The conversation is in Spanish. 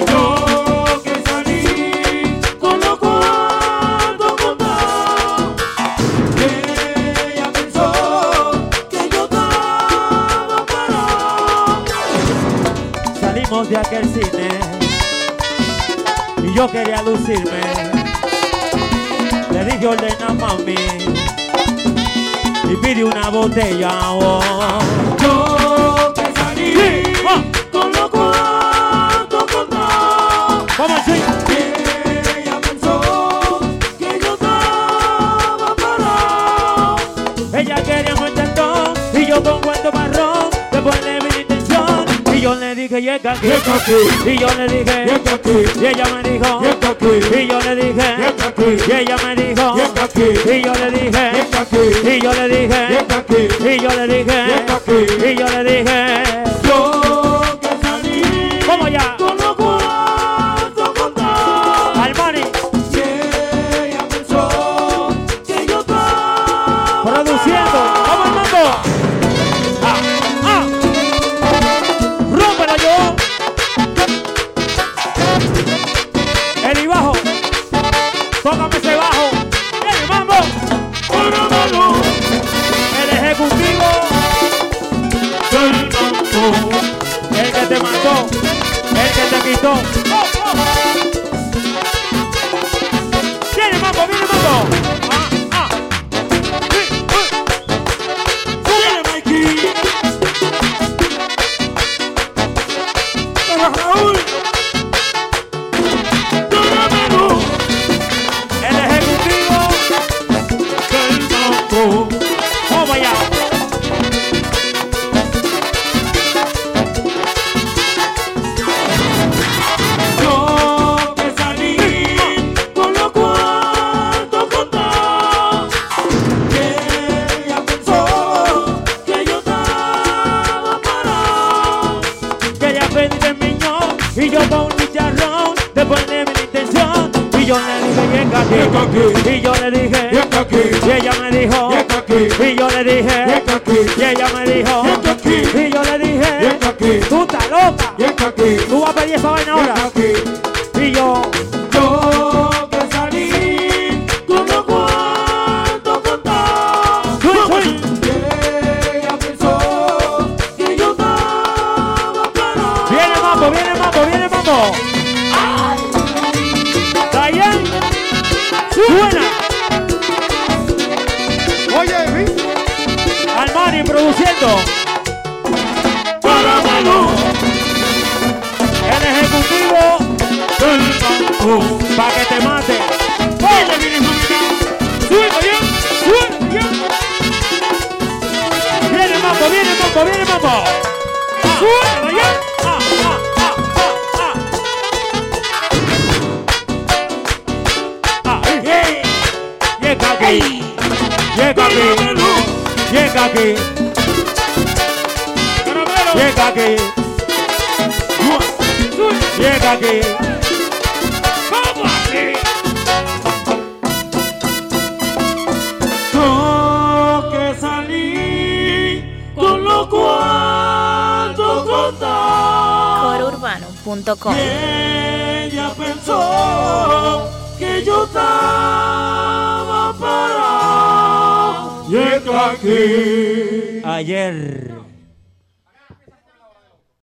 Yo que salí con los cuartos contados, ella pensó que yo estaba parado. Salimos de aquel cine y yo quería lucirme. Le dije ordena mami y pide una botella. Oh. Yo que salí con los cuartos contados, Vamos así. ella pensó que yo estaba parado. Ella quería muchachón y yo con cuento marrón. Después le vi la intención y yo le dije llega aquí. Y yo le dije y ella me dijo y yo le dije y ella me dijo y yo le dije y yo le dije y yo le dije y yo le dije Yo que salí ¿cómo ya? con los cuartos contados, Armani y ella pensó que yo estaba produciendo. Vamos Armando. Rómpelo yo. El y bajo. Tócame ese bajo. El mambo. parado. El ejecutivo. Del campo, El que te mató. El que te quitó. Viene mambo, viene mambo. viene Mikey. Para Raúl. Caramelo El ejecutivo. del campo. Vamos allá. Yo que salí con los cuartos contados, que ella pensó que yo estaba parado. Que ella pedí de miñón y yo con un chicharrón. Después de mi intención y yo le dije llega aquí. Y yo le dije y ella me dijo y yo le dije y ella me dijo y yo le dije tú estás loca, tú vas a pedir esa vaina ahora. Y yo Yo que salí con los cuartos contados, que ella pensó que yo estaba parado. viene mambo, viene mambo, viene mambo. Dayan, suena. Oye, Armani produciendo. Caramelo El ejecutivo del campo. pa' que te mate. Viene, viene, mamita. Suena bien, suena bien. Viene mambo, viene mambo, viene mambo. Suena bien. Llega aquí, llega aquí, llega aquí, llega aquí, llega aquí. ¿Cómo así? Yo que salí con los cuartos contados, corourbano.com. ella pensó que yo estaba parado. Llega aquí. Ayer